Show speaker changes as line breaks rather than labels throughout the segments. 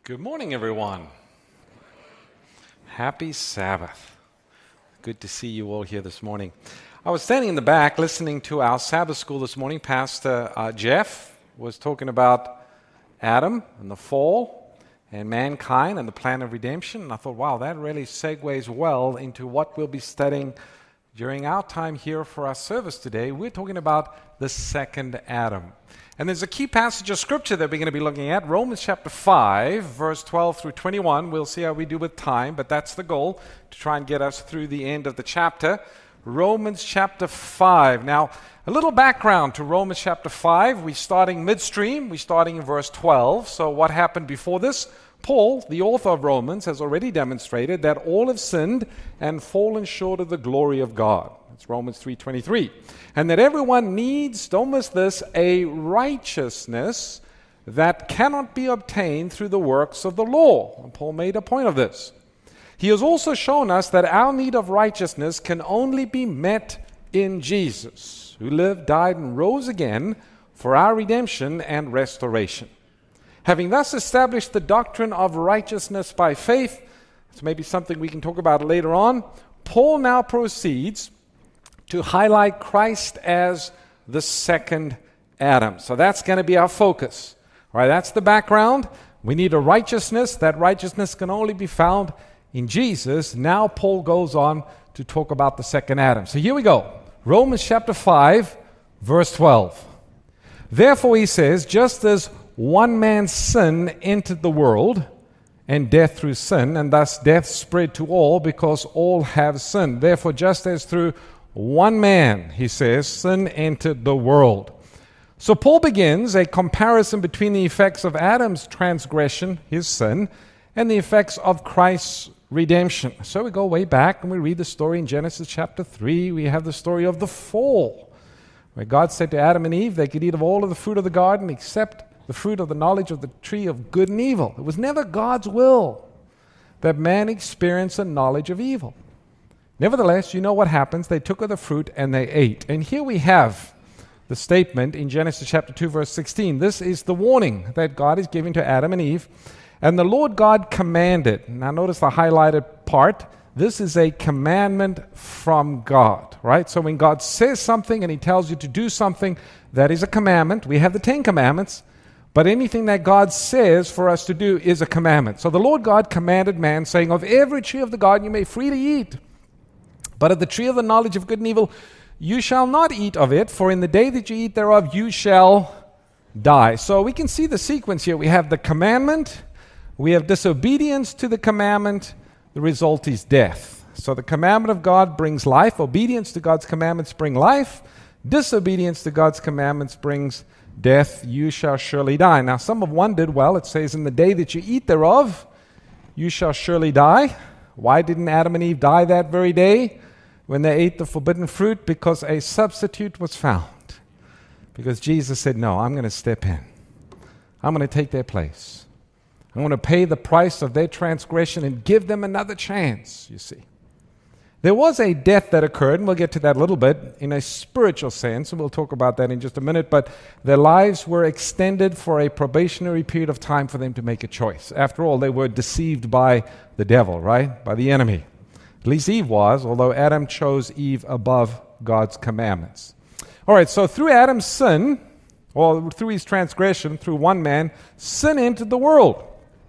Good morning, everyone. Happy Sabbath. Good to see you all here this morning. I was standing in the back listening to our Sabbath school this morning. Pastor Jeff was talking about Adam and the fall and mankind and the plan of redemption. And I thought, wow, that really segues well into what we'll be studying during our time here for our service today. We're talking about the second Adam. And there's a key passage of Scripture that we're going to be looking at, Romans chapter 5, verse 12 through 21. We'll see how we do with time, but that's the goal, to try and get us through the end of the chapter. Romans chapter 5. Now, a little background to Romans chapter 5. We're starting midstream. We're starting in verse 12. So what happened before this? Paul, the author of Romans, has already demonstrated that all have sinned and fallen short of the glory of God. It's Romans 3:23. And that everyone needs, don't miss this, a righteousness that cannot be obtained through the works of the law. And Paul made a point of this. He has also shown us that our need of righteousness can only be met in Jesus, who lived, died, and rose again for our redemption and restoration. Having thus established the doctrine of righteousness by faith, it's maybe something we can talk about later on, Paul now proceeds to highlight Christ as the second Adam. So that's going to be our focus. All right, that's the background. We need a righteousness. That righteousness can only be found in Jesus. Now Paul goes on to talk about the second Adam. So here we go. Romans chapter 5, verse 12. Therefore, he says, just as one man's sin entered the world, and death through sin, and thus death spread to all because all have sinned. Therefore, just as through one man, he says, sin entered the world. So Paul begins a comparison between the effects of Adam's transgression, his sin, and the effects of Christ's redemption. So we go way back and we read the story in Genesis chapter 3. We have the story of the fall, where God said to Adam and Eve they could eat of all of the fruit of the garden except the fruit of the knowledge of the tree of good and evil. It was never God's will that man experience a knowledge of evil. Nevertheless, you know what happens. They took of the fruit and they ate. And here we have the statement in Genesis chapter 2, verse 16. This is the warning that God is giving to Adam and Eve. And the Lord God commanded. Now notice the highlighted part. This is a commandment from God, right? So when God says something and he tells you to do something, that is a commandment. We have the 10 commandments. But anything that God says for us to do is a commandment. So the Lord God commanded man, saying, of every tree of the garden you may freely eat. But of the tree of the knowledge of good and evil, you shall not eat of it, for in the day that you eat thereof, you shall die. So we can see the sequence here. We have the commandment, we have disobedience to the commandment, the result is death. So the commandment of God brings life, obedience to God's commandments bring life, disobedience to God's commandments brings death. You shall surely die. Now some have wondered, well, it says, in the day that you eat thereof, you shall surely die. Why didn't Adam and Eve die that very day when they ate the forbidden fruit? Because a substitute was found. Because Jesus said, no, I'm going to step in. I'm going to take their place. I'm going to pay the price of their transgression and give them another chance, you see. There was a death that occurred, and we'll get to that a little bit, in a spiritual sense, and we'll talk about that in just a minute, but their lives were extended for a probationary period of time for them to make a choice. After all, they were deceived by the devil, right? By the enemy. At least Eve was, although Adam chose Eve above God's commandments. All right, so through Adam's sin, or through his transgression, through one man, sin entered the world.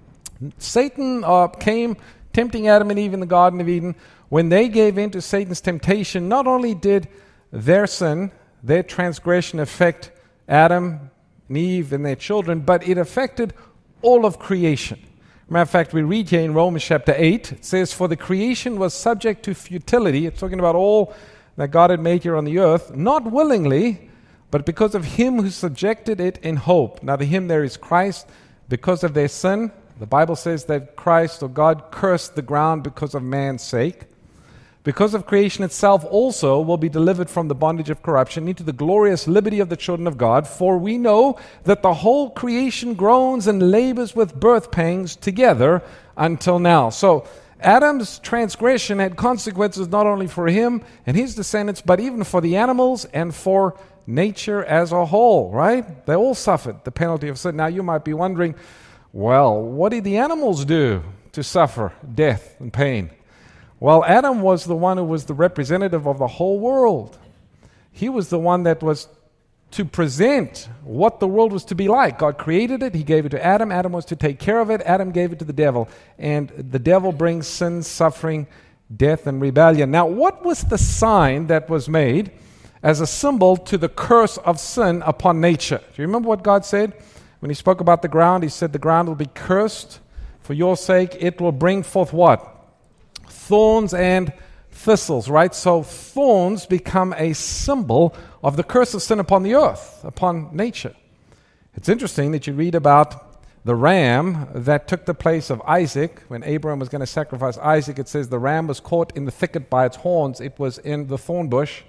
Satan came tempting Adam and Eve in the Garden of Eden. When they gave in to Satan's temptation, not only did their sin, their transgression affect Adam and Eve and their children, but it affected all of creation. Matter of fact, we read here in Romans chapter 8, it says, for the creation was subject to futility. It's talking about all that God had made here on the earth, not willingly, but because of him who subjected it in hope. Now the him there is Christ. Because of their sin, the Bible says that Christ or God cursed the ground because of man's sake. Because of creation itself also will be delivered from the bondage of corruption into the glorious liberty of the children of God. For we know that the whole creation groans and labors with birth pangs together until now. So Adam's transgression had consequences not only for him and his descendants, but even for the animals and for nature as a whole, right? They all suffered the penalty of sin. Now you might be wondering, Well, what did the animals do to suffer death and pain? Well, Adam was the one who was the representative of the whole world. He was the one that was to present what the world was to be like. God created it. He gave it to Adam. Adam was to take care of it. Adam gave it to the devil. And the devil brings sin, suffering, death, and rebellion. Now, what was the sign that was made as a symbol to the curse of sin upon nature? Do you remember what God said? When he spoke about the ground, he said the ground will be cursed for your sake. It will bring forth what? Thorns and thistles, right? So thorns become a symbol of the curse of sin upon the earth, upon nature. It's interesting that you read about the ram that took the place of Isaac. When Abraham was going to sacrifice Isaac, it says the ram was caught in the thicket by its horns. It was in the thorn bush.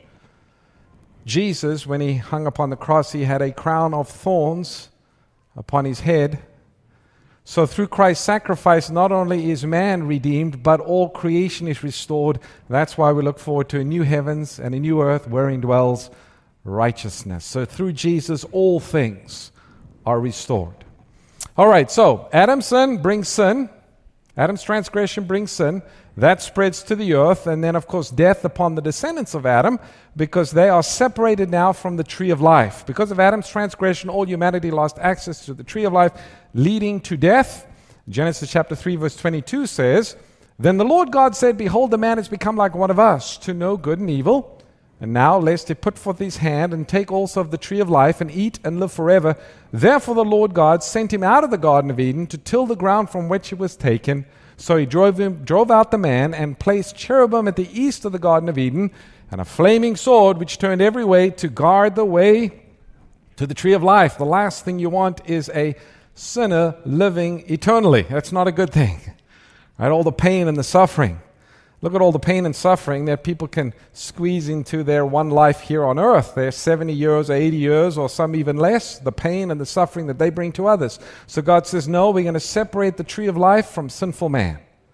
Jesus, when he hung upon the cross, he had a crown of thorns upon his head. So through Christ's sacrifice, not only is man redeemed, but all creation is restored. That's why we look forward to a new heavens and a new earth wherein dwells righteousness. So through Jesus, all things are restored. All right, so Adam's sin brings sin. Adam's transgression brings sin. That spreads to the earth. And then, of course, death upon the descendants of Adam, because they are separated now from the tree of life. Because of Adam's transgression, all humanity lost access to the tree of life, leading to death. Genesis chapter 3, verse 22 says, "Then the Lord God said, Behold, the man has become like one of us, to know good and evil. And now, lest he put forth his hand and take also of the tree of life and eat and live forever. Therefore the Lord God sent him out of the Garden of Eden to till the ground from which he was taken. So he drove out the man and placed cherubim at the east of the Garden of Eden and a flaming sword which turned every way to guard the way to the tree of life." The last thing you want is a sinner living eternally. That's not a good thing. Right? All the pain and the suffering. Look at all the pain and suffering that people can squeeze into their one life here on earth. They're 70 years or 80 years or some even less. The pain and the suffering that they bring to others. So God says, no, we're going to separate the tree of life from sinful man.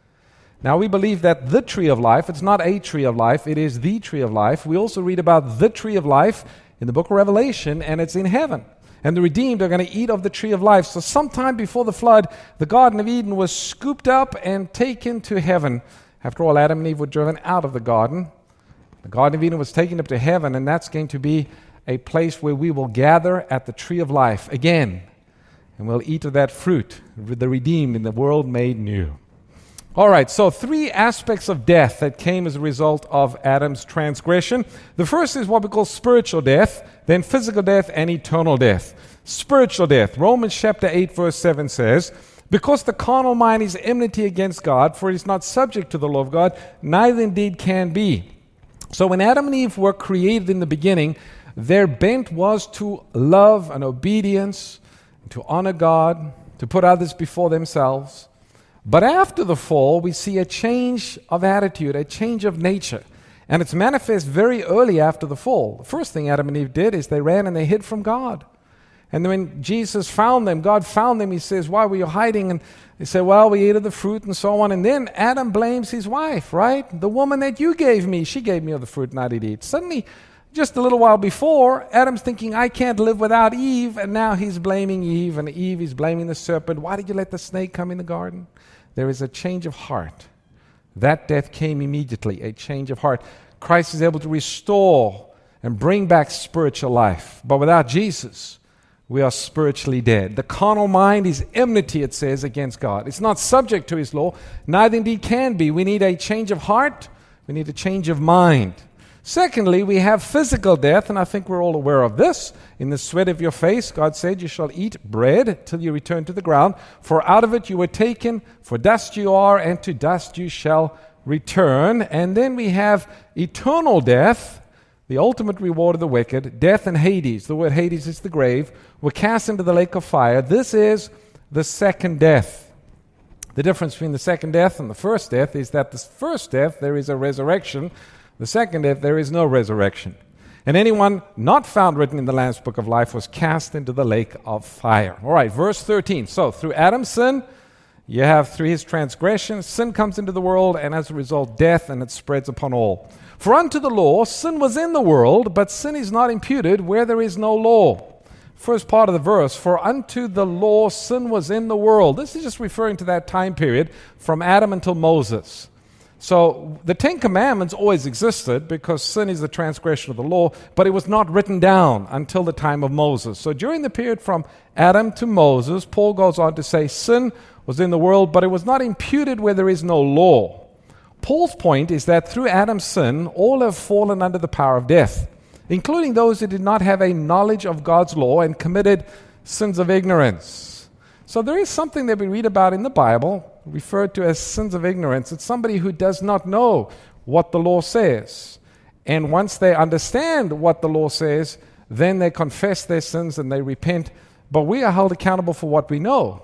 Now we believe that the tree of life, it's not a tree of life, it is the tree of life. We also read about the tree of life in the book of Revelation, and it's in heaven. And the redeemed are going to eat of the tree of life. So sometime before the flood, the Garden of Eden was scooped up and taken to heaven. After all, Adam and Eve were driven out of the garden. The Garden of Eden was taken up to heaven, and that's going to be a place where we will gather at the tree of life again. And we'll eat of that fruit, the redeemed in the world made new. All right, so 3 aspects of death that came as a result of Adam's transgression. The first is what we call spiritual death, then physical death, and eternal death. Spiritual death. Romans chapter 8, verse 7 says, "Because the carnal mind is enmity against God, for it is not subject to the law of God, neither indeed can be." So when Adam and Eve were created in the beginning, their bent was to love and obedience, to honor God, to put others before themselves. But after the fall, we see a change of attitude, a change of nature. And it's manifest very early after the fall. The first thing Adam and Eve did is they ran and they hid from God. And when Jesus found them, God found them, he says, "Why were you hiding?" And they say, "Well, we ate of the fruit," and so on. And then Adam blames his wife, right? "The woman that you gave me, she gave me of the fruit and I did eat." Suddenly, just a little while before, Adam's thinking, "I can't live without Eve." And now he's blaming Eve, and Eve is blaming the serpent. "Why did you let the snake come in the garden?" There is a change of heart. That death came immediately, a change of heart. Christ is able to restore and bring back spiritual life. But without Jesus, we are spiritually dead. The carnal mind is enmity, it says, against God. It's not subject to his law, neither indeed can be. We need a change of heart. We need a change of mind. Secondly, we have physical death, and I think we're all aware of this. "In the sweat of your face," God said, "you shall eat bread till you return to the ground. For out of it you were taken, for dust you are, and to dust you shall return." And then we have eternal death, the ultimate reward of the wicked. Death and Hades, the word Hades is the grave, were cast into the lake of fire. This is the second death. The difference between the second death and the first death is that the first death, there is a resurrection. The second death, there is no resurrection. And anyone not found written in the Lamb's Book of Life was cast into the lake of fire. All right, verse 13. So through Adam's sin, you have through his transgression, sin comes into the world, and as a result, death, and it spreads upon all. "For unto the law, sin was in the world, but sin is not imputed where there is no law. first part of the verse, for unto the law sin was in the world. This is just referring to that time period from Adam until Moses. So the Ten Commandments always existed because sin is the transgression of the law, but it was not written down until the time of Moses. So during the period from Adam to Moses, Paul goes on to say sin was in the world, but it was not imputed where there is no law. Paul's point is that through Adam's sin, all have fallen under the power of death, including those who did not have a knowledge of God's law and committed sins of ignorance. So there is something that we read about in the Bible referred to as sins of ignorance. It's somebody who does not know what the law says. And once they understand what the law says, then they confess their sins and they repent. But we are held accountable for what we know.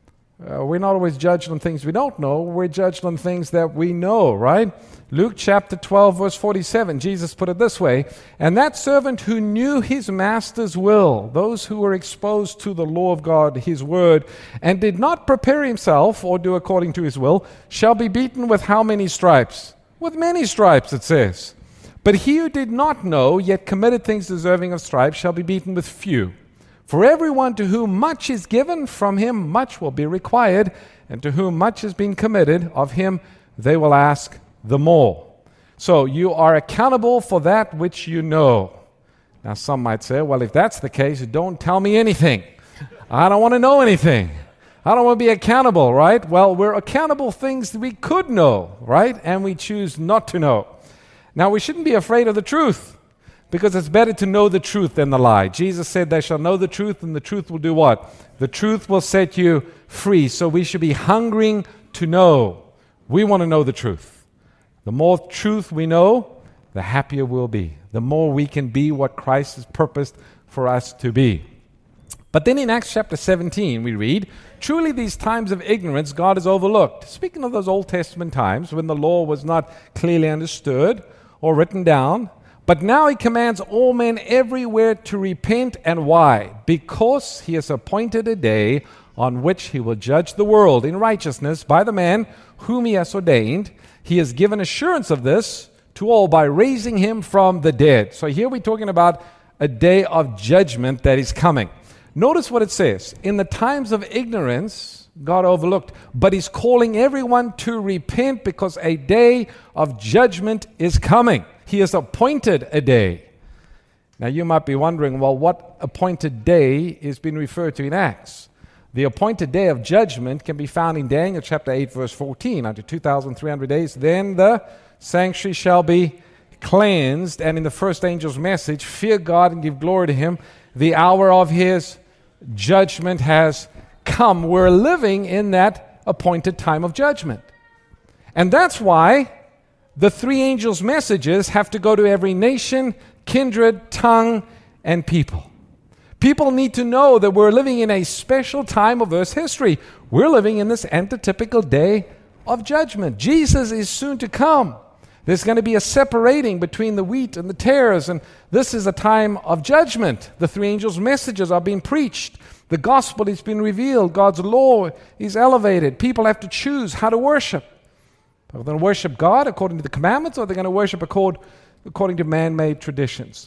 We're not always judged on things we don't know. We're judged on things that we know, right? Luke chapter 12, verse 47, Jesus put it this way, and that servant who knew his master's will, those who were exposed to the law of God, his word, and did not prepare himself or do according to his will, shall be beaten with how many stripes? With many stripes, it says. But he who did not know, yet committed things deserving of stripes, shall be beaten with few. For everyone to whom much is given, from him much will be required, and to whom much has been committed, of him they will ask the more. So you are accountable for that which you know. Now some might say, well, if that's the case, don't tell me anything. I don't want to know anything. I don't want to be accountable, right? Well, we're accountable things that we could know, right? And we choose not to know. Now we shouldn't be afraid of the truth, because it's better to know the truth than the lie. Jesus said, they shall know the truth, and the truth will do what? The truth will set you free. So we should be hungering to know. We want to know the truth. The more truth we know, the happier we'll be. The more we can be what Christ has purposed for us to be. But then in Acts chapter 17, we read, truly these times of ignorance God has overlooked. Speaking of those Old Testament times when the law was not clearly understood or written down, but now he commands all men everywhere to repent. And why? Because he has appointed a day on which he will judge the world in righteousness by the man whom he has ordained. He has given assurance of this to all by raising him from the dead. So here we're talking about a day of judgment that is coming. Notice what it says. In the times of ignorance, God overlooked, but he's calling everyone to repent because a day of judgment is coming. He has appointed a day. Now you might be wondering, well, what appointed day is being referred to in Acts? The appointed day of judgment can be found in Daniel chapter 8, verse 14. Unto 2,300 days, then the sanctuary shall be cleansed. And in the first angel's message, fear God and give glory to him. The hour of his judgment has come. We're living in that appointed time of judgment. And that's why the three angels' messages have to go to every nation, kindred, tongue, and people. People need to know that we're living in a special time of Earth's history. We're living in this antitypical day of judgment. Jesus is soon to come. There's going to be a separating between the wheat and the tares, and this is a time of judgment. The three angels' messages are being preached. The gospel is being revealed. God's law is elevated. People have to choose how to worship. Are they going to worship God according to the commandments, or are they going to worship according to man-made traditions?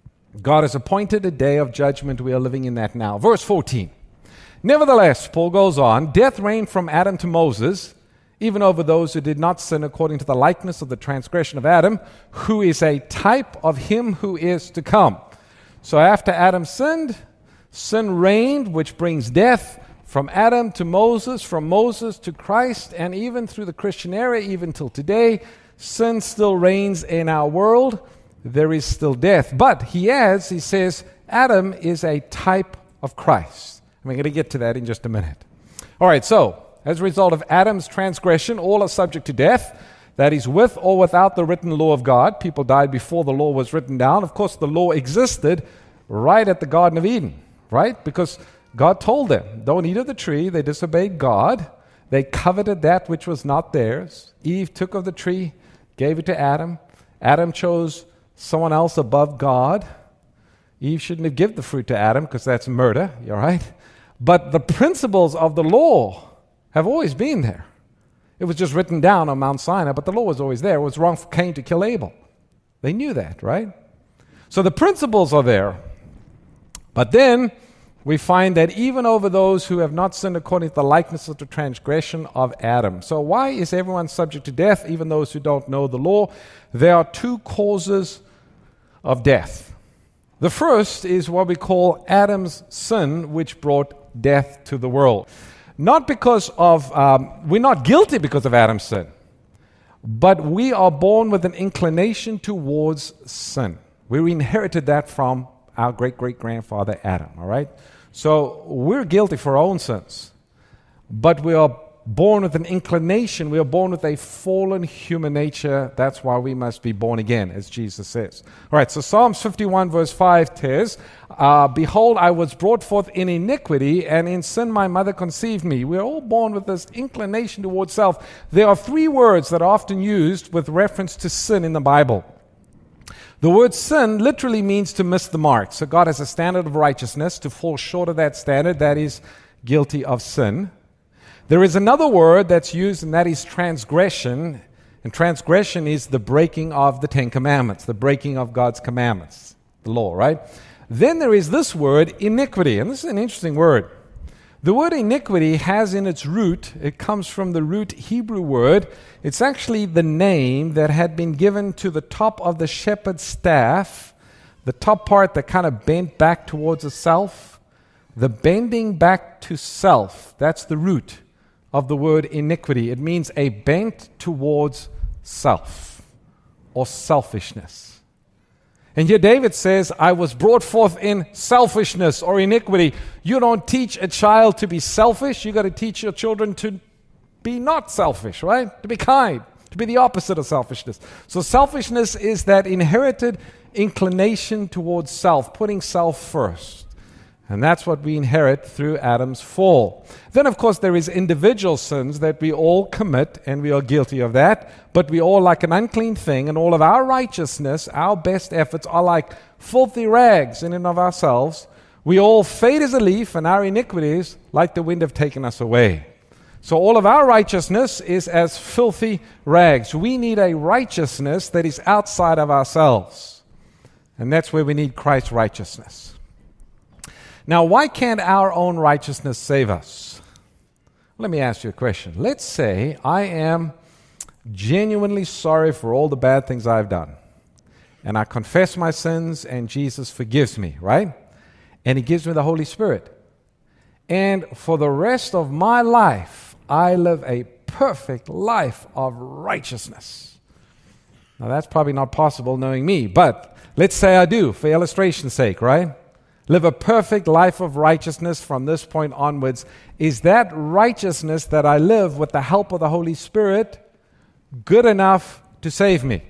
God has appointed a day of judgment. We are living in that now. Verse 14. Nevertheless, Paul goes on, death reigned from Adam to Moses, even over those who did not sin according to the likeness of the transgression of Adam, who is a type of him who is to come. So after Adam sinned, sin reigned, which brings death. From Adam to Moses, from Moses to Christ, and even through the Christian era, even till today, sin still reigns in our world. There is still death. But he says, Adam is a type of Christ. And we're going to get to that in just a minute. All right, so as a result of Adam's transgression, all are subject to death. That is with or without the written law of God. People died before the law was written down. Of course, the law existed right at the Garden of Eden, right? Because God told them, don't eat of the tree. They disobeyed God. They coveted that which was not theirs. Eve took of the tree, gave it to Adam. Adam chose someone else above God. Eve shouldn't have given the fruit to Adam because that's murder, all right? But the principles of the law have always been there. It was just written down on Mount Sinai, but the law was always there. It was wrong for Cain to kill Abel. They knew that, right? So the principles are there. But then we find that even over those who have not sinned according to the likeness of the transgression of Adam. So why is everyone subject to death, even those who don't know the law? There are two causes of death. The first is what we call Adam's sin, which brought death to the world. Not because of, we're not guilty because of Adam's sin, but we are born with an inclination towards sin. We inherited that from our great-great-grandfather Adam, all right? So we're guilty for our own sins, but we are born with an inclination. We are born with a fallen human nature. That's why we must be born again, as Jesus says. All right, so Psalms 51 verse 5 says, Behold, I was brought forth in iniquity, and in sin my mother conceived me. We're all born with this inclination towards self. There are three words that are often used with reference to sin in the Bible. The word sin literally means to miss the mark. So God has a standard of righteousness. To fall short of that standard, that is guilty of sin. There is another word that's used, and that is transgression. And transgression is the breaking of the Ten Commandments, the breaking of God's commandments, the law, right? Then there is this word, iniquity. And this is an interesting word. The word iniquity has in its root, it comes from the root Hebrew word. It's actually the name that had been given to the top of the shepherd's staff, the top part that kind of bent back towards the self. The bending back to self, that's the root of the word iniquity. It means a bent towards self or selfishness. And here David says, I was brought forth in selfishness or iniquity. You don't teach a child to be selfish. You got to teach your children to be not selfish, right? To be kind, to be the opposite of selfishness. So selfishness is that inherited inclination towards self, putting self first. And that's what we inherit through Adam's fall. Then, of course, there is individual sins that we all commit, and we are guilty of that. But we all like an unclean thing, and all of our righteousness, our best efforts are like filthy rags in and of ourselves. We all fade as a leaf, and our iniquities, like the wind, have taken us away. So all of our righteousness is as filthy rags. We need a righteousness that is outside of ourselves. And that's where we need Christ's righteousness. Now, why can't our own righteousness save us? Let me ask you a question. Let's say I am genuinely sorry for all the bad things I've done. And I confess my sins, and Jesus forgives me, right? And He gives me the Holy Spirit. And for the rest of my life, I live a perfect life of righteousness. Now, that's probably not possible knowing me, but let's say I do, for illustration's sake, right? Live a perfect life of righteousness from this point onwards. Is that righteousness that I live with the help of the Holy Spirit good enough to save me?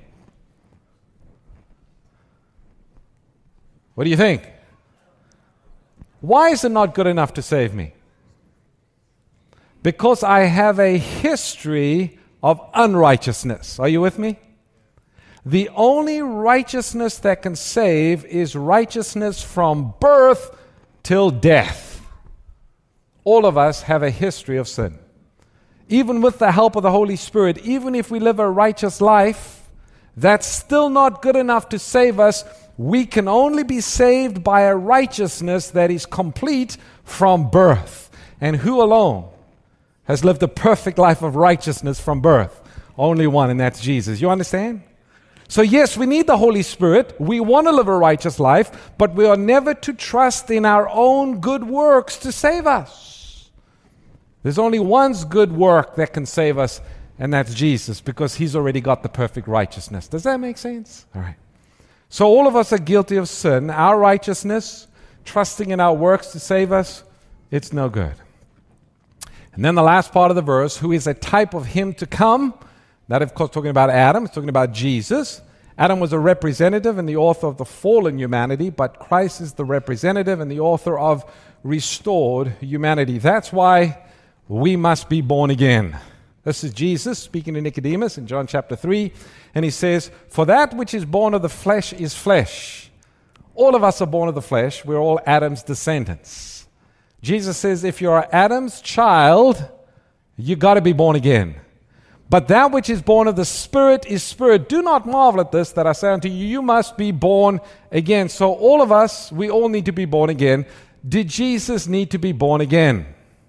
What do you think? Why is it not good enough to save me? Because I have a history of unrighteousness. Are you with me? The only righteousness that can save is righteousness from birth till death. All of us have a history of sin. Even with the help of the Holy Spirit, even if we live a righteous life, that's still not good enough to save us. We can only be saved by a righteousness that is complete from birth. And who alone has lived a perfect life of righteousness from birth? Only one, and that's Jesus. You understand? So yes, we need the Holy Spirit. We want to live a righteous life, but we are never to trust in our own good works to save us. There's only one good work that can save us, and that's Jesus, because He's already got the perfect righteousness. Does that make sense? All right. So all of us are guilty of sin. Our righteousness, trusting in our works to save us, it's no good. And then the last part of the verse, who is a type of Him to come. That, of course, talking about Adam, it's talking about Jesus. Adam was a representative and the author of the fallen humanity, but Christ is the representative and the author of restored humanity. That's why we must be born again. This is Jesus speaking to Nicodemus in John chapter 3, and He says, For that which is born of the flesh is flesh. All of us are born of the flesh. We're all Adam's descendants. Jesus says, if you're Adam's child, you got to be born again. But that which is born of the Spirit is spirit. Do not marvel at this, that I say unto you, you must be born again. So all of us, we all need to be born again. Did Jesus need to be born again?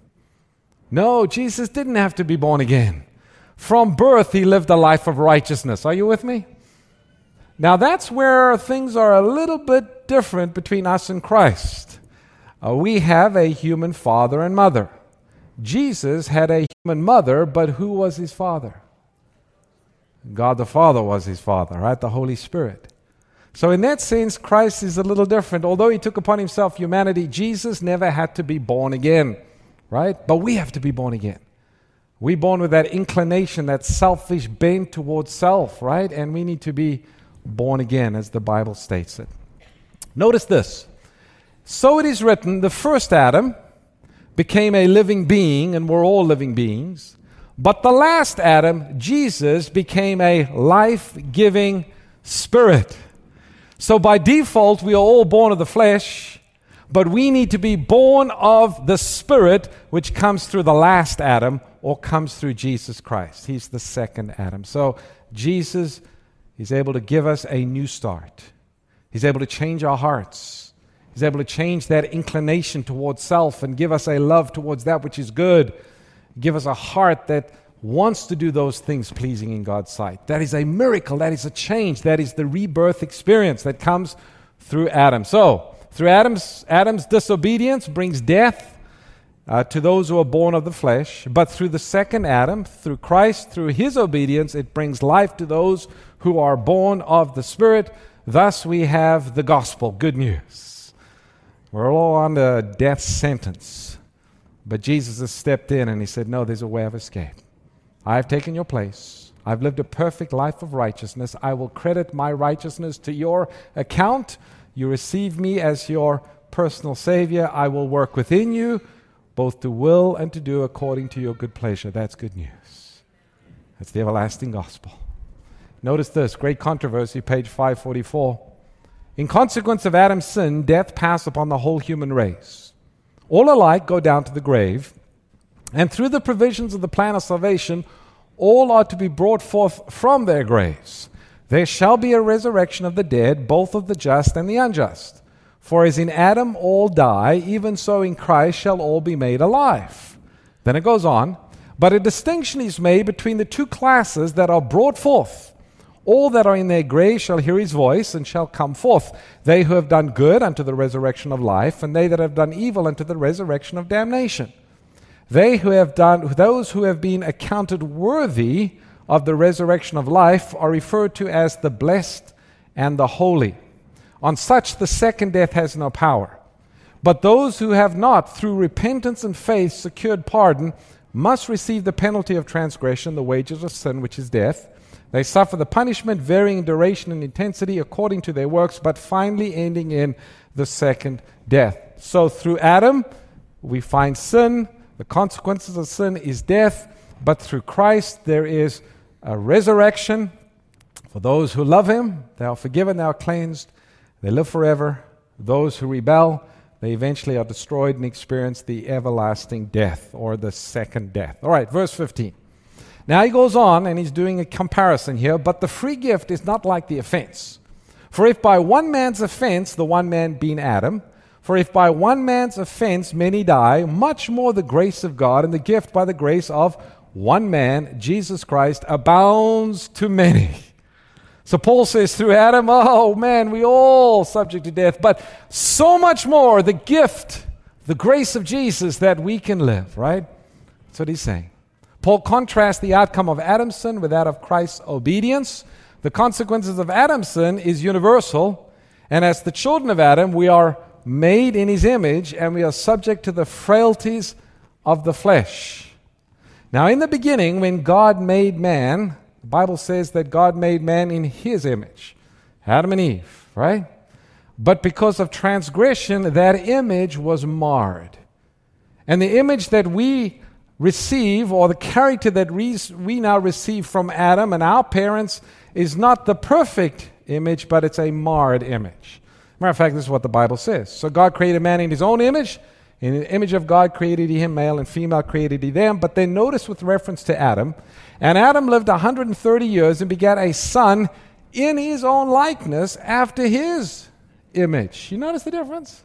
No, Jesus didn't have to be born again. From birth, he lived a life of righteousness. Are you with me? Now, that's where things are a little bit different between us and Christ. We have a human father and mother. Jesus had a human mother, but who was his father? God the Father was his father, right? The Holy Spirit. So in that sense, Christ is a little different. Although he took upon himself humanity, Jesus never had to be born again, right? But we have to be born again. We're born with that inclination, that selfish bent towards self, right? And we need to be born again, as the Bible states it. Notice this. So it is written, the first Adam became a living being, and we're all living beings. But the last Adam, Jesus, became a life-giving spirit. So by default, we are all born of the flesh, but we need to be born of the Spirit, which comes through the last Adam, or comes through Jesus Christ. He's the second Adam. So Jesus is able to give us a new start. He's able to change our hearts. He's able to change that inclination towards self and give us a love towards that which is good. Give us a heart that wants to do those things pleasing in God's sight. That is a miracle. That is a change. That is the rebirth experience that comes through Adam. So, through Adam's disobedience brings death to those who are born of the flesh. But through the second Adam, through Christ, through his obedience, it brings life to those who are born of the Spirit. Thus we have the gospel, good news. We're all under a death sentence. But Jesus has stepped in and he said, no, there's a way of escape. I've taken your place. I've lived a perfect life of righteousness. I will credit my righteousness to your account. You receive me as your personal Savior. I will work within you, both to will and to do according to your good pleasure. That's good news. That's the everlasting gospel. Notice this, great controversy, page 544. In consequence of Adam's sin, death passed upon the whole human race. All alike go down to the grave, and through the provisions of the plan of salvation, all are to be brought forth from their graves. There shall be a resurrection of the dead, both of the just and the unjust. For as in Adam all die, even so in Christ shall all be made alive. Then it goes on, but a distinction is made between the two classes that are brought forth. All that are in their graves shall hear his voice, and shall come forth. They who have done good unto the resurrection of life, and they that have done evil unto the resurrection of damnation. Those who have been accounted worthy of the resurrection of life are referred to as the blessed and the holy. On such the second death has no power. But those who have not, through repentance and faith, secured pardon, must receive the penalty of transgression, the wages of sin, which is death. They suffer the punishment, varying in duration and intensity according to their works, but finally ending in the second death. So through Adam, we find sin. The consequences of sin is death. But through Christ, there is a resurrection. For those who love him, they are forgiven, they are cleansed. They live forever. Those who rebel, they eventually are destroyed and experience the everlasting death, or the second death. All right, verse 15. Now he goes on and he's doing a comparison here, but the free gift is not like the offense. For if by one man's offense, the one man being Adam, for if by one man's offense many die, much more the grace of God and the gift by the grace of one man, Jesus Christ, abounds to many. So Paul says through Adam, oh man, we all subject to death, but so much more the gift, the grace of Jesus that we can live, right? That's what he's saying. Paul contrasts the outcome of Adam's sin with that of Christ's obedience. The consequences of Adam's sin is universal, and as the children of Adam, we are made in his image, and we are subject to the frailties of the flesh. Now, in the beginning, when God made man, the Bible says that God made man in his image, Adam and Eve, right? But because of transgression, that image was marred. And the image that we receive, or the character that we now receive from Adam and our parents, is not the perfect image, but it's a marred image. Matter of fact, this is what the Bible says. So God created man in his own image. In the image of God created he him, male and female created he them. But then notice with reference to Adam, and Adam lived 130 years and begat a son in his own likeness after his image. You notice the difference?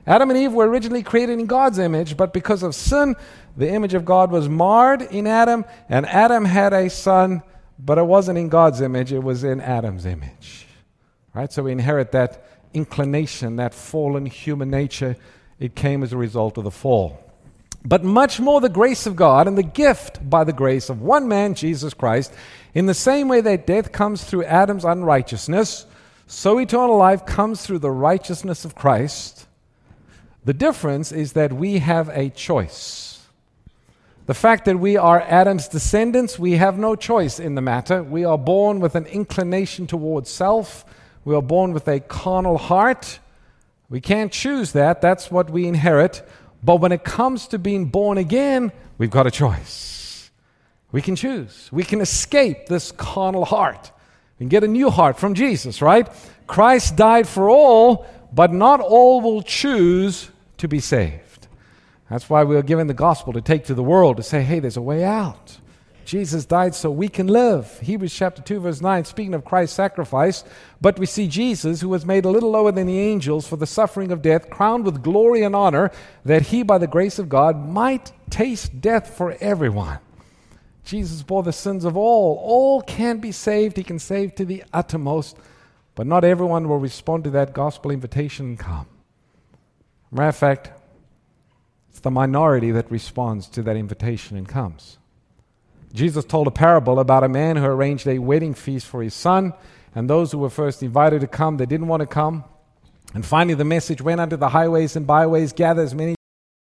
Adam and Eve were originally created in God's image, but because of sin, the image of God was marred in Adam, and Adam had a son, but it wasn't in God's image, it was in Adam's image. Right? So we inherit that inclination, that fallen human nature. It came as a result of the fall. But much more the grace of God and the gift by the grace of one man, Jesus Christ, in the same way that death comes through Adam's unrighteousness, so eternal life comes through the righteousness of Christ. The difference is that we have a choice. The fact that we are Adam's descendants, we have no choice in the matter. We are born with an inclination towards self. We are born with a carnal heart. We can't choose that. That's what we inherit. But when it comes to being born again, we've got a choice. We can choose. We can escape this carnal heart and get a new heart from Jesus, right? Christ died for all, but not all will choose to be saved. That's why we are given the gospel to take to the world, to say, hey, there's a way out. Jesus died so we can live. Hebrews chapter 2, verse 9, speaking of Christ's sacrifice, but we see Jesus, who was made a little lower than the angels for the suffering of death, crowned with glory and honor, that he, by the grace of God, might taste death for everyone. Jesus bore the sins of all. All can be saved. He can save to the uttermost, but not everyone will respond to that gospel invitation and come. Matter of fact, it's the minority that responds to that invitation and comes. Jesus told a parable about a man who arranged a wedding feast for his son, and those who were first invited to come, they didn't want to come. And finally the message went unto the highways and byways, gather as many.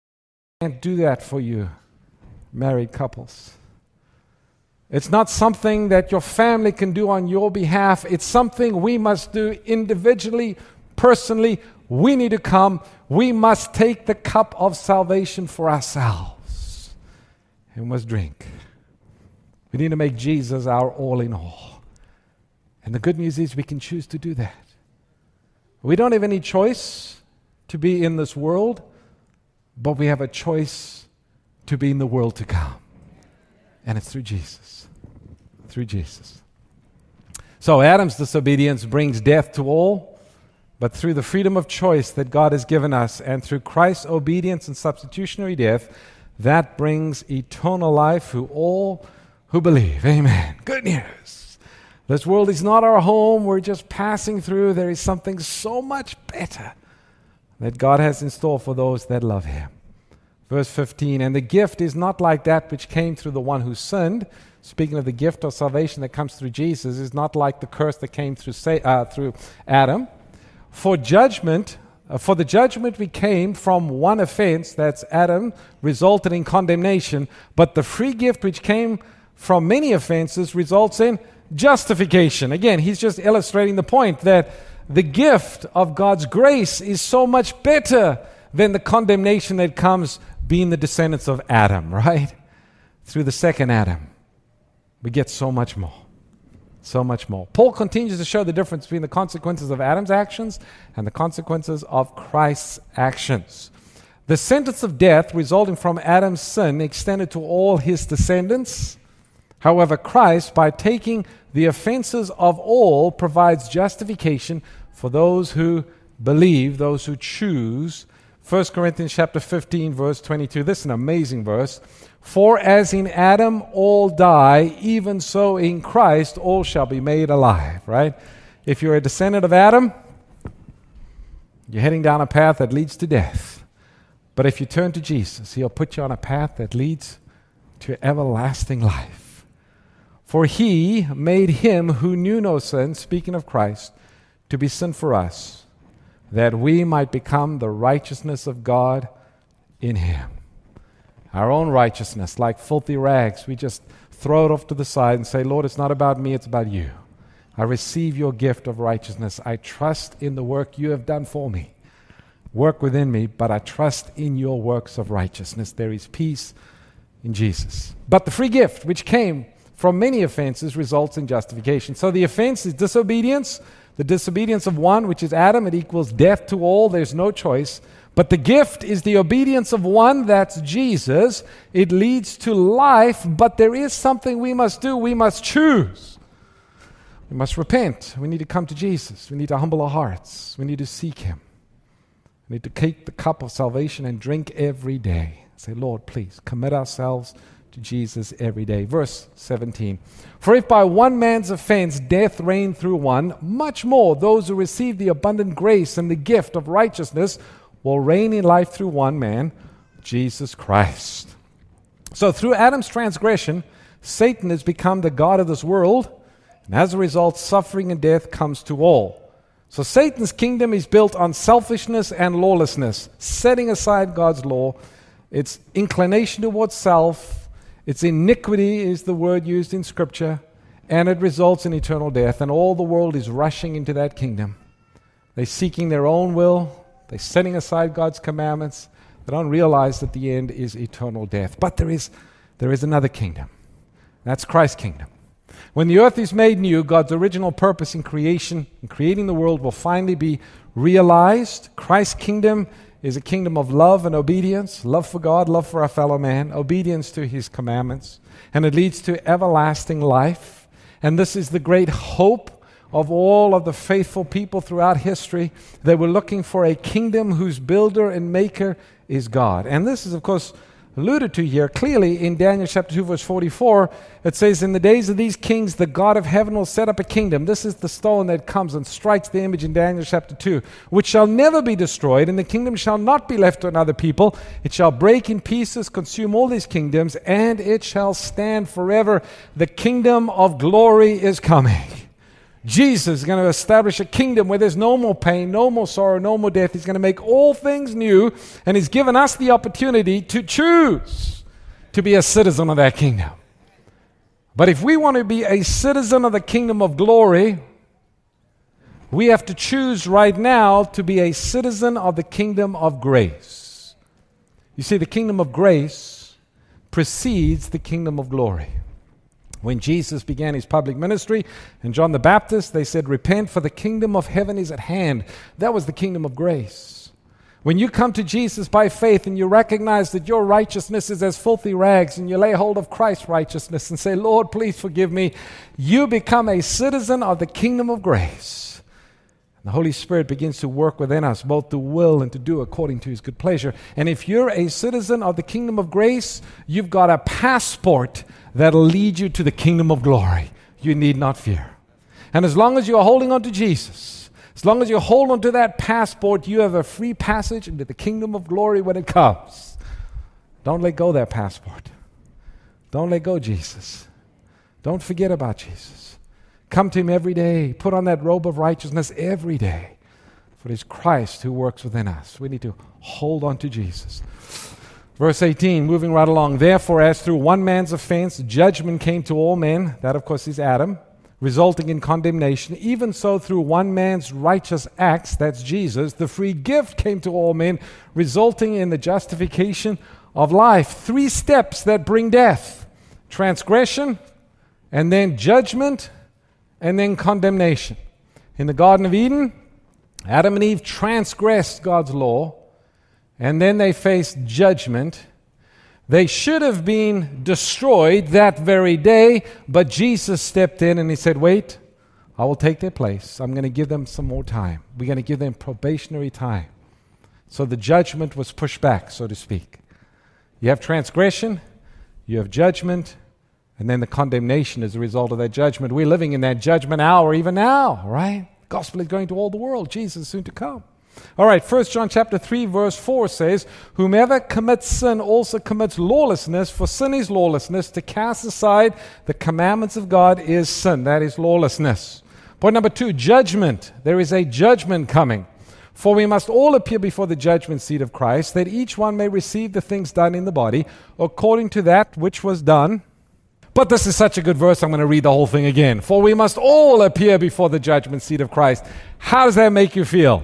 I can't do that for you, married couples. It's not something that your family can do on your behalf. It's something we must do individually, personally. We need to come. We must take the cup of salvation for ourselves. And we must drink. We need to make Jesus our all in all. And the good news is we can choose to do that. We don't have any choice to be in this world, but we have a choice to be in the world to come. And it's through Jesus. Through Jesus. So Adam's disobedience brings death to all, but through the freedom of choice that God has given us and through Christ's obedience and substitutionary death, that brings eternal life to all who believe. Amen. Good news. This world is not our home. We're just passing through. There is something so much better that God has in store for those that love Him. Verse 15, and the gift is not like that which came through the one who sinned. Speaking of the gift of salvation that comes through Jesus, is not like the curse that came through Adam. For the judgment we came from one offense, that's Adam, resulted in condemnation, but the free gift which came from many offenses results in justification. Again, he's just illustrating the point that the gift of God's grace is so much better than the condemnation that comes being the descendants of Adam, right? Through the second Adam, we get so much more. So much more. Paul continues to show the difference between the consequences of Adam's actions and the consequences of Christ's actions. The sentence of death resulting from Adam's sin extended to all his descendants. However, Christ, by taking the offenses of all, provides justification for those who believe, those who choose. 1 Corinthians chapter 15, verse 22. This is an amazing verse. For as in Adam all die, even so in Christ all shall be made alive. Right? If you're a descendant of Adam, you're heading down a path that leads to death. But if you turn to Jesus, He'll put you on a path that leads to everlasting life. For He made Him who knew no sin, speaking of Christ, to be sin for us, that we might become the righteousness of God in Him. Our own righteousness, like filthy rags, we just throw it off to the side and say, Lord, it's not about me, it's about You. I receive Your gift of righteousness. I trust in the work You have done for me. Work within me, but I trust in Your works of righteousness. There is peace in Jesus. But the free gift, which came from many offenses, results in justification. So the offense is disobedience. The disobedience of one, which is Adam, it equals death to all. There's no choice. But the gift is the obedience of one, that's Jesus. It leads to life, but there is something we must do. We must choose. We must repent. We need to come to Jesus. We need to humble our hearts. We need to seek Him. We need to take the cup of salvation and drink every day. Say, Lord, please commit ourselves to Jesus every day. Verse 17. For if by one man's offense death reigned through one, much more those who receive the abundant grace and the gift of righteousness will reign in life through one man, Jesus Christ. So through Adam's transgression, Satan has become the god of this world, and as a result, suffering and death comes to all. So Satan's kingdom is built on selfishness and lawlessness, setting aside God's law. Its inclination towards self, its iniquity is the word used in Scripture, and it results in eternal death, and all the world is rushing into that kingdom. They're seeking their own will, they're setting aside God's commandments. They don't realize that the end is eternal death. But there is another kingdom. That's Christ's kingdom. When the earth is made new, God's original purpose in creation, in creating the world, will finally be realized. Christ's kingdom is a kingdom of love and obedience, love for God, love for our fellow man, obedience to His commandments, and it leads to everlasting life. And this is the great hope of all of the faithful people throughout history. They were looking for a kingdom whose builder and maker is God. And this is, of course, alluded to here clearly in Daniel chapter 2, verse 44. It says, in the days of these kings, the God of heaven will set up a kingdom. This is the stone that comes and strikes the image in Daniel chapter 2, which shall never be destroyed, and the kingdom shall not be left to another people. It shall break in pieces, consume all these kingdoms, and it shall stand forever. The kingdom of glory is coming. Jesus is going to establish a kingdom where there's no more pain, no more sorrow, no more death. He's going to make all things new, and He's given us the opportunity to choose to be a citizen of that kingdom. But if we want to be a citizen of the kingdom of glory, we have to choose right now to be a citizen of the kingdom of grace. You see, the kingdom of grace precedes the kingdom of glory. When Jesus began His public ministry and John the Baptist, they said, repent, for the kingdom of heaven is at hand. That was the kingdom of grace. When you come to Jesus by faith and you recognize that your righteousness is as filthy rags, and you lay hold of Christ's righteousness and say, Lord, please forgive me, you become a citizen of the kingdom of grace. The Holy Spirit begins to work within us, both to will and to do according to His good pleasure. And if you're a citizen of the kingdom of grace, you've got a passport that'll lead you to the kingdom of glory. You need not fear. And as long as you're holding on to Jesus, as long as you hold on to that passport, you have a free passage into the kingdom of glory when it comes. Don't let go of that passport. Don't let go, Jesus. Don't forget about Jesus. Come to Him every day. Put on that robe of righteousness every day. For it is Christ who works within us. We need to hold on to Jesus. Verse 18, moving right along. Therefore, as through one man's offense, judgment came to all men, that of course is Adam, resulting in condemnation, even so through one man's righteous acts, that's Jesus, the free gift came to all men, resulting in the justification of life. 3 steps that bring death. Transgression, and then judgment, and then condemnation. In the Garden of Eden, Adam and Eve transgressed God's law, and then they faced judgment. They should have been destroyed that very day, but Jesus stepped in and He said, wait, I will take their place. I'm going to give them some more time. We're going to give them probationary time. So the judgment was pushed back, so to speak. You have transgression, you have judgment, and then the condemnation as a result of that judgment. We're living in that judgment hour even now, right? The gospel is going to all the world. Jesus is soon to come. All right, 1 John chapter 3, verse 4 says, whomever commits sin also commits lawlessness, for sin is lawlessness. To cast aside the commandments of God is sin. That is lawlessness. Point number 2, judgment. There is a judgment coming. For we must all appear before the judgment seat of Christ, that each one may receive the things done in the body, according to that which was done. But this is such a good verse, I'm going to read the whole thing again. For we must all appear before the judgment seat of Christ. How does that make you feel?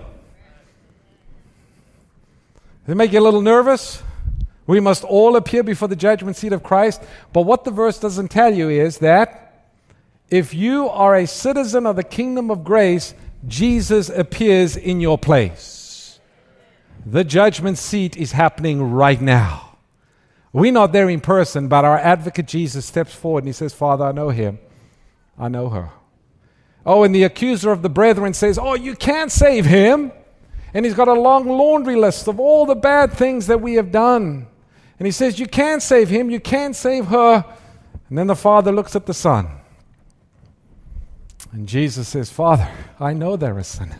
Does it make you a little nervous? We must all appear before the judgment seat of Christ. But what the verse doesn't tell you is that if you are a citizen of the kingdom of grace, Jesus appears in your place. The judgment seat is happening right now. We're not there in person, but our advocate Jesus steps forward and He says, Father, I know him. I know her. Oh, and the accuser of the brethren says, oh, you can't save him. And he's got a long laundry list of all the bad things that we have done. And he says, you can't save him, you can't save her. And then the Father looks at the Son. And Jesus says, Father, I know they're a sinner.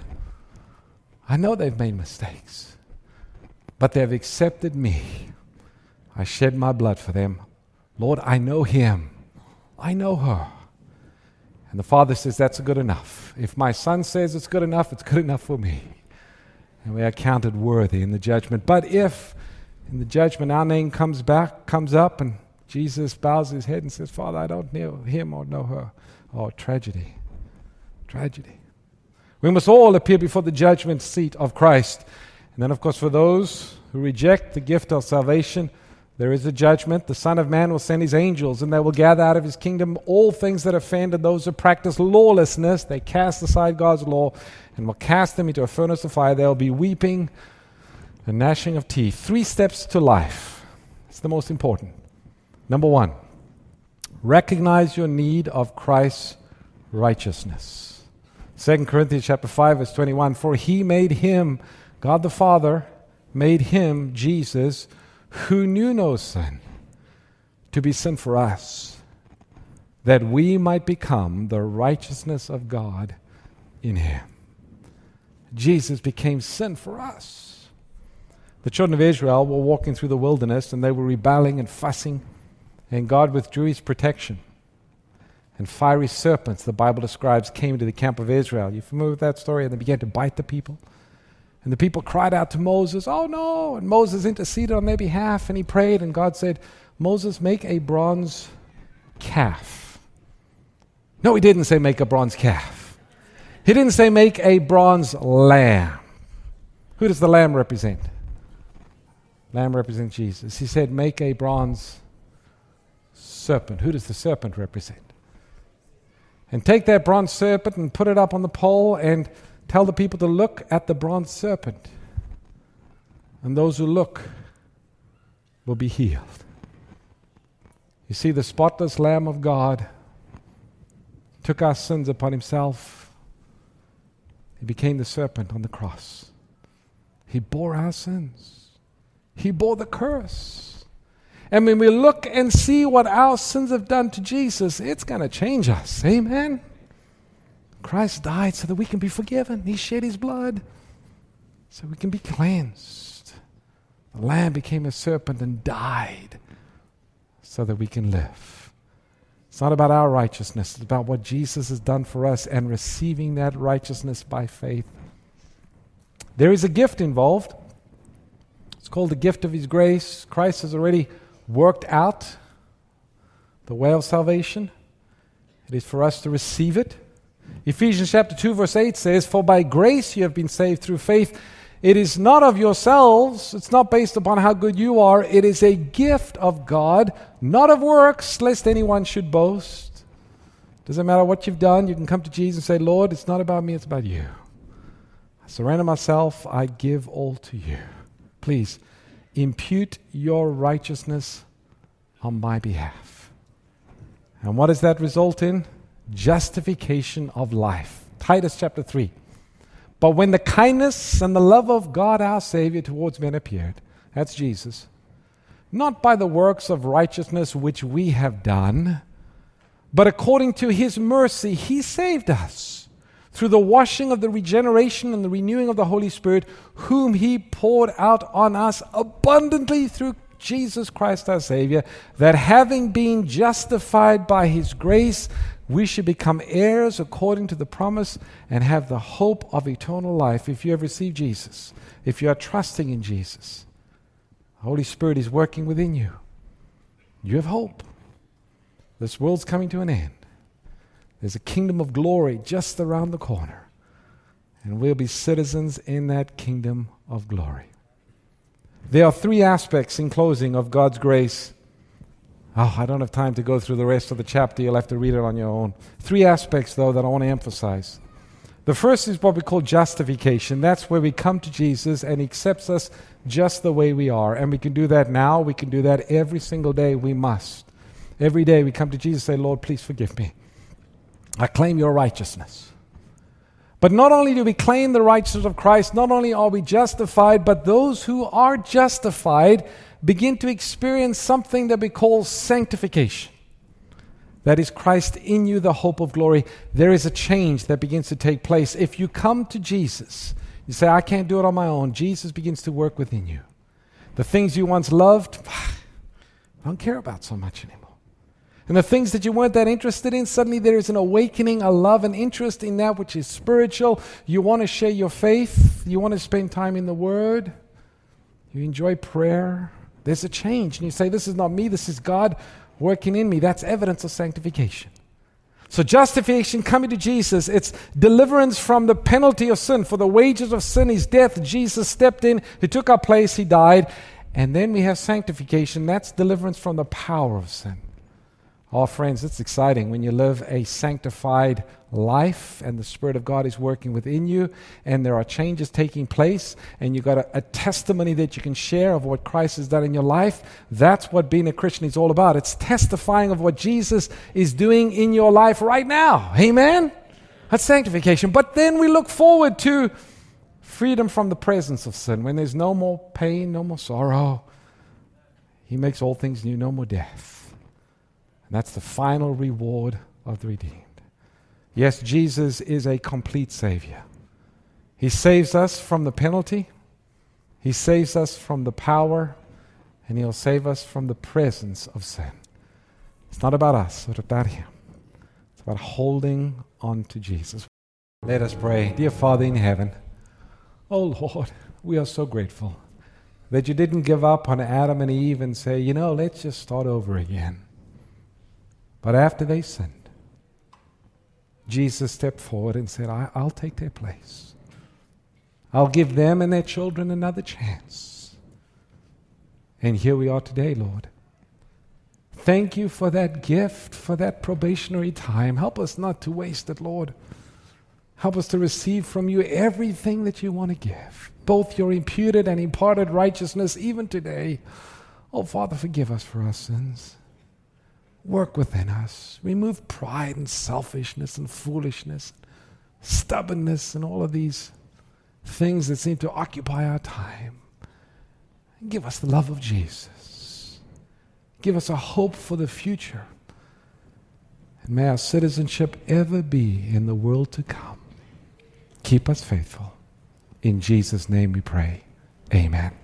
I know they've made mistakes. But they've accepted me. I shed my blood for them. Lord, I know him. I know her. And the Father says, that's good enough. If my Son says it's good enough for me. And we are counted worthy in the judgment. But if in the judgment our name comes up, and Jesus bows his head and says, Father, I don't know him or know her. Oh, tragedy. Tragedy. We must all appear before the judgment seat of Christ. And then, of course, for those who reject the gift of salvation, there is a judgment. The Son of Man will send his angels, and they will gather out of his kingdom all things that offend and those who practice lawlessness. They cast aside God's law and will cast them into a furnace of fire. There will be weeping and gnashing of teeth. 3 steps to life. It's the most important. Number 1, recognize your need of Christ's righteousness. 2 Corinthians chapter 5, verse 21, for he made him, God the Father, made him, Jesus, who knew no sin, to be sin for us, that we might become the righteousness of God in him. Jesus became sin for us. The children of Israel were walking through the wilderness, and they were rebelling and fussing, and God withdrew his protection. And fiery serpents, the Bible describes, came to the camp of Israel. You familiar with that story? And they began to bite the people. And the people cried out to Moses, oh no! And Moses interceded on their behalf, and he prayed, and God said, Moses, make a bronze calf. No, he didn't say make a bronze calf. He didn't say make a bronze lamb. Who does the lamb represent? Lamb represents Jesus. He said make a bronze serpent. Who does the serpent represent? And take that bronze serpent and put it up on the pole and tell the people to look at the bronze serpent. And those who look will be healed. You see, the spotless Lamb of God took our sins upon himself. He became the serpent on the cross. He bore our sins. He bore the curse. And when we look and see what our sins have done to Jesus, it's going to change us. Amen? Christ died so that we can be forgiven. He shed his blood so we can be cleansed. The Lamb became a serpent and died so that we can live. It's not about our righteousness. It's about what Jesus has done for us and receiving that righteousness by faith. There is a gift involved. It's called the gift of his grace. Christ has already worked out the way of salvation. It is for us to receive it. Ephesians chapter 2 verse 8 says, for by grace you have been saved through faith. It is not of yourselves. It's not based upon how good you are. It is a gift of God, not of works, lest anyone should boast. Doesn't matter what you've done. You can come to Jesus and say, Lord, it's not about me, it's about you. I surrender myself. I give all to you. Please, impute your righteousness on my behalf. And what does that result in? Justification of life. Titus chapter 3. But when the kindness and the love of God our Savior towards men appeared, that's Jesus, not by the works of righteousness which we have done, but according to his mercy he saved us through the washing of the regeneration and the renewing of the Holy Spirit, whom he poured out on us abundantly through Jesus Christ our Savior, that having been justified by his grace, we should become heirs according to the promise and have the hope of eternal life. If you have received Jesus, if you are trusting in Jesus, the Holy Spirit is working within you. You have hope. This world's coming to an end. There's a kingdom of glory just around the corner, and we'll be citizens in that kingdom of glory. There are 3 aspects in closing of God's grace. I don't have time to go through the rest of the chapter. You'll have to read it on your own. 3 aspects, though, that I want to emphasize. The first is what we call justification. That's where we come to Jesus and he accepts us just the way we are. And we can do that now. We can do that every single day. We must. Every day we come to Jesus and say, Lord, please forgive me. I claim your righteousness. But not only do we claim the righteousness of Christ, not only are we justified, but those who are justified begin to experience something that we call sanctification. That is Christ in you, the hope of glory. There is a change that begins to take place. If you come to Jesus, you say, I can't do it on my own. Jesus begins to work within you. The things you once loved, I don't care about so much anymore. And the things that you weren't that interested in, suddenly there is an awakening, a love, an interest in that which is spiritual. You want to share your faith. You want to spend time in the Word. You enjoy prayer. There's a change. And you say, this is not me, this is God working in me. That's evidence of sanctification. So justification, coming to Jesus, it's deliverance from the penalty of sin. For the wages of sin is death. Jesus stepped in, He took our place, He died. And then we have sanctification. That's deliverance from the power of sin. Oh, friends, it's exciting when you live a sanctified life and the Spirit of God is working within you and there are changes taking place and you've got a testimony that you can share of what Christ has done in your life. That's what being a Christian is all about. It's testifying of what Jesus is doing in your life right now. Amen? That's sanctification. But then we look forward to freedom from the presence of sin. When there's no more pain, no more sorrow, He makes all things new, no more death. And that's the final reward of the redeemed. Yes, Jesus is a complete Savior. He saves us from the penalty. He saves us from the power. And He'll save us from the presence of sin. It's not about us, it's about Him. It's about holding on to Jesus. Let us pray. Dear Father in heaven, oh Lord, we are so grateful that You didn't give up on Adam and Eve and say, let's just start over again. But after they sinned, Jesus stepped forward and said, I'll take their place. I'll give them and their children another chance. And here we are today, Lord. Thank You for that gift, for that probationary time. Help us not to waste it, Lord. Help us to receive from You everything that You want to give, both Your imputed and imparted righteousness, even today. Oh, Father, forgive us for our sins. Work within us. Remove pride and selfishness and foolishness, stubbornness and all of these things that seem to occupy our time. And give us the love of Jesus. Give us a hope for the future. And may our citizenship ever be in the world to come. Keep us faithful. In Jesus' name we pray. Amen.